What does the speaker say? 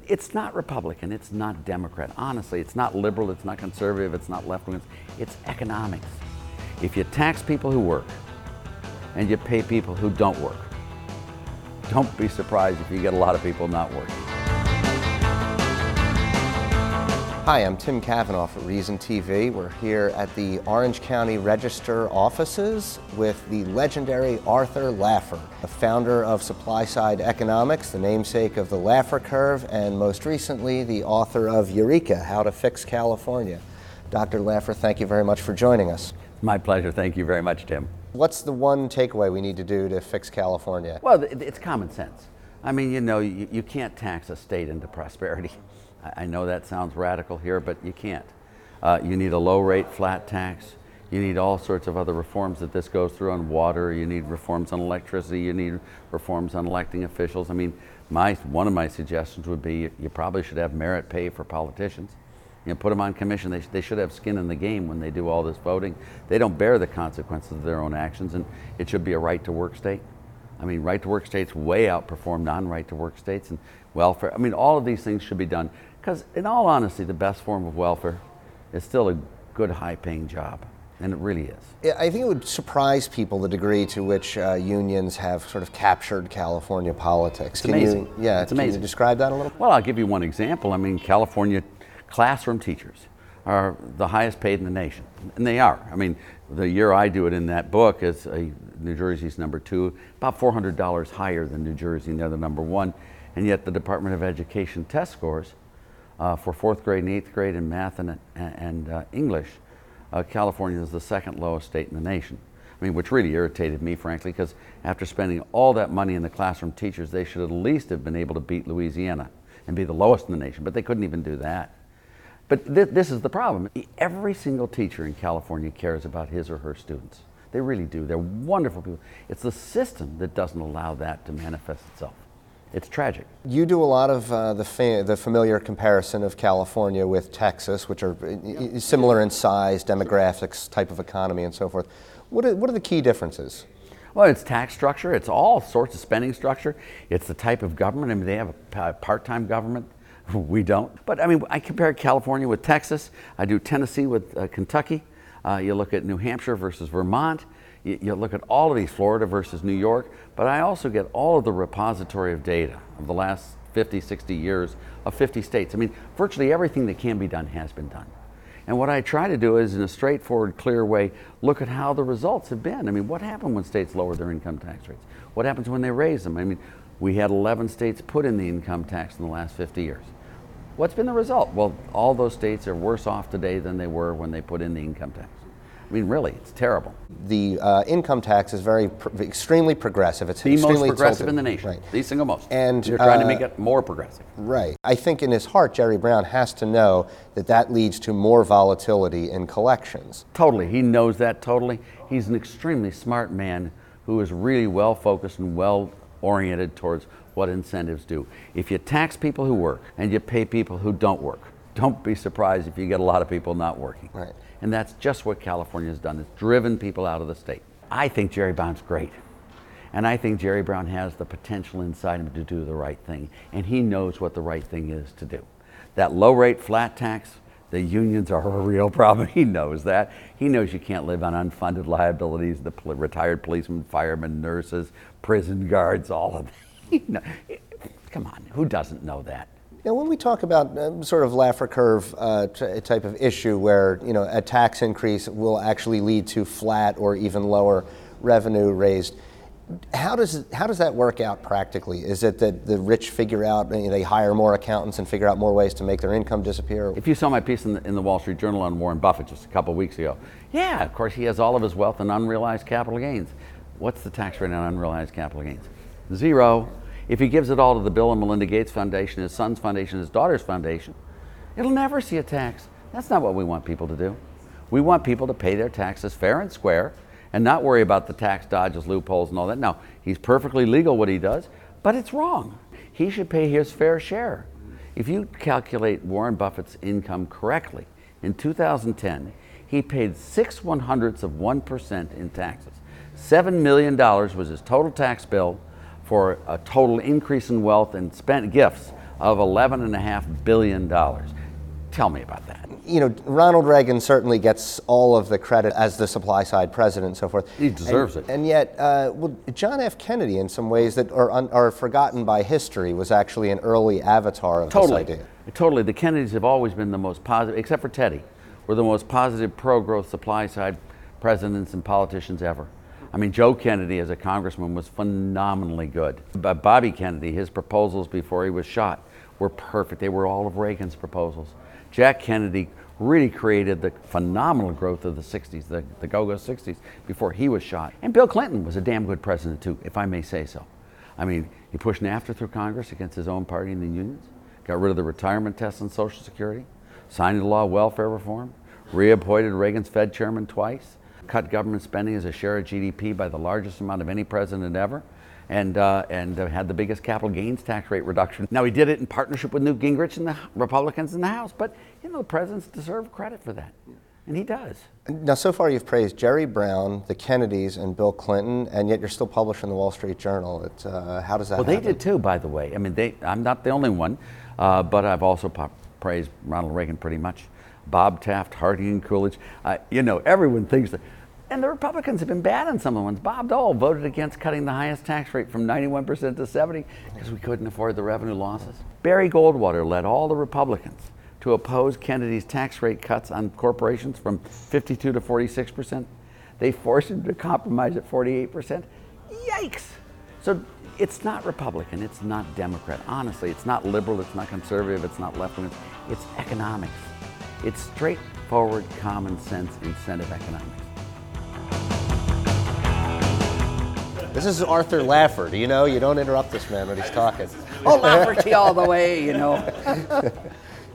It's not Republican, it's not Democrat. Honestly, it's not liberal, it's not conservative, it's not left-wing, it's economics. If you tax people who work and you pay people who don't work, don't be surprised if you get a lot of people not working. Hi, I'm Tim Cavanaugh for Reason TV. We're here at the Orange County Register offices with the legendary Arthur Laffer, the founder of Supply Side Economics, the namesake of the Laffer Curve, and most recently the author of Eureka, How to Fix California. Dr. Laffer, thank you very much for joining us. My pleasure. Thank you very much, Tim. What's the one takeaway we need to do to fix California? Well, it's common sense. I mean, you can't tax a state into prosperity. I know that sounds radical here, but you can't. You need a low-rate flat tax. You need all sorts of other reforms that this goes through on water. You need reforms on electricity. You need reforms on electing officials. I mean, one of my suggestions would be you probably should have merit pay for politicians. Put them on commission. They should have skin in the game when they do all this voting. They don't bear the consequences of their own actions, and it should be a right-to-work state. I mean, right-to-work states way outperform non-right-to-work states, and welfare. I mean, all of these things should be done because, in all honesty, the best form of welfare is still a good, high-paying job, and it really is. I think it would surprise people the degree to which unions have sort of captured California politics. It's amazing. It's amazing. Can you describe that a little? Well, I'll give you one example. I mean, California classroom teachers are the highest paid in the nation, and they are. I mean, the year I do it in that book is New Jersey's number 2, about $400 higher than New Jersey, and they're the number 1. And yet the Department of Education test scores for 4th grade and 8th grade in math and English, California is the second lowest state in the nation. I mean, which really irritated me, frankly, because after spending all that money in the classroom teachers, they should at least have been able to beat Louisiana and be the lowest in the nation, but they couldn't even do that. But this is the problem. Every single teacher in California cares about his or her students. They really do. They're wonderful people. It's the system that doesn't allow that to manifest itself. It's tragic. You do a lot of the familiar comparison of California with Texas, which are similar in size, demographics, type of economy, and so forth. What are the key differences? Well, it's tax structure. It's all sorts of spending structure. It's the type of government. I mean, they have a part-time government. We don't. But I mean, I compare California with Texas. I do Tennessee with Kentucky. You look at New Hampshire versus Vermont. You look at all of these, Florida versus New York. But I also get all of the repository of data of the last 50, 60 years of 50 states. I mean, virtually everything that can be done has been done. And what I try to do is, in a straightforward, clear way, look at how the results have been. I mean, what happened when states lowered their income tax rates? What happens when they raise them? I mean, we had 11 states put in the income tax in the last 50 years. What's been the result? Well, all those states are worse off today than they were when they put in the income tax. I mean, really, it's terrible. The income tax is extremely progressive. It's the most progressive in the nation, right. The single most. And you're trying to make it more progressive. Right. I think in his heart, Jerry Brown has to know that leads to more volatility in collections. Totally. He knows that totally. He's an extremely smart man who is really well-focused and well-oriented towards what incentives do. If you tax people who work and you pay people who don't work, don't be surprised if you get a lot of people not working. Right. And that's just what California has done. It's driven people out of the state. I think Jerry Brown's great. And I think Jerry Brown has the potential inside him to do the right thing. And he knows what the right thing is to do. That low-rate flat tax, the unions are a real problem. He knows that. He knows you can't live on unfunded liabilities, the retired policemen, firemen, nurses, prison guards, all of that. Come on, who doesn't know that? Now, when we talk about sort of Laffer curve type of issue where a tax increase will actually lead to flat or even lower revenue raised, how does that work out practically? Is it that the rich figure out, they hire more accountants and figure out more ways to make their income disappear? If you saw my piece in the Wall Street Journal on Warren Buffett just a couple of weeks ago, yeah, of course he has all of his wealth in unrealized capital gains. What's the tax rate on unrealized capital gains? 0. If he gives it all to the Bill and Melinda Gates Foundation, his son's foundation, his daughter's foundation, it'll never see a tax. That's not what we want people to do. We want people to pay their taxes fair and square and not worry about the tax dodges, loopholes, and all that. Now, he's perfectly legal what he does, but it's wrong. He should pay his fair share. If you calculate Warren Buffett's income correctly, in 2010, he paid 0.06% in taxes. $7 million was his total tax bill for a total increase in wealth and spent gifts of $11.5 billion. Tell me about that. You know, Ronald Reagan certainly gets all of the credit as the supply side president and so forth. He deserves it. And yet, well, John F. Kennedy, in some ways that are forgotten by history, was actually an early avatar of this idea. Totally. The Kennedys have always been the most positive, except for Teddy, were the most positive pro-growth supply side presidents and politicians ever. I mean, Joe Kennedy as a congressman was phenomenally good. But Bobby Kennedy, his proposals before he was shot were perfect. They were all of Reagan's proposals. Jack Kennedy really created the phenomenal growth of the 60s, the go-go 60s, before he was shot. And Bill Clinton was a damn good president too, if I may say so. I mean, he pushed NAFTA through Congress against his own party and the unions, got rid of the retirement test on Social Security, signed into law welfare reform, reappointed Reagan's Fed chairman twice, cut government spending as a share of GDP by the largest amount of any president ever, and had the biggest capital gains tax rate reduction. Now, he did it in partnership with Newt Gingrich and the Republicans in the House, but you know, the presidents deserve credit for that, and he does. Now, so far you've praised Jerry Brown, the Kennedys, and Bill Clinton, and yet you're still publishing the Wall Street Journal. How does that happen? Well, they did too, by the way. I mean, I'm not the only one, but I've also praised Ronald Reagan pretty much. Bob Taft, Harding, Coolidge. You know, everyone thinks that. And the Republicans have been bad on some of the ones. Bob Dole voted against cutting the highest tax rate from 91% to 70% because we couldn't afford the revenue losses. Barry Goldwater led all the Republicans to oppose Kennedy's tax rate cuts on corporations from 52 to 46%. They forced him to compromise at 48%. Yikes! So it's not Republican, it's not Democrat. Honestly, it's not liberal, it's not conservative, it's not left-wing, it's economics. It's straightforward, common sense incentive economics. This is Arthur Laffer. Do you know? You don't interrupt this man when he's talking. Oh, Lafferty all the way, you know.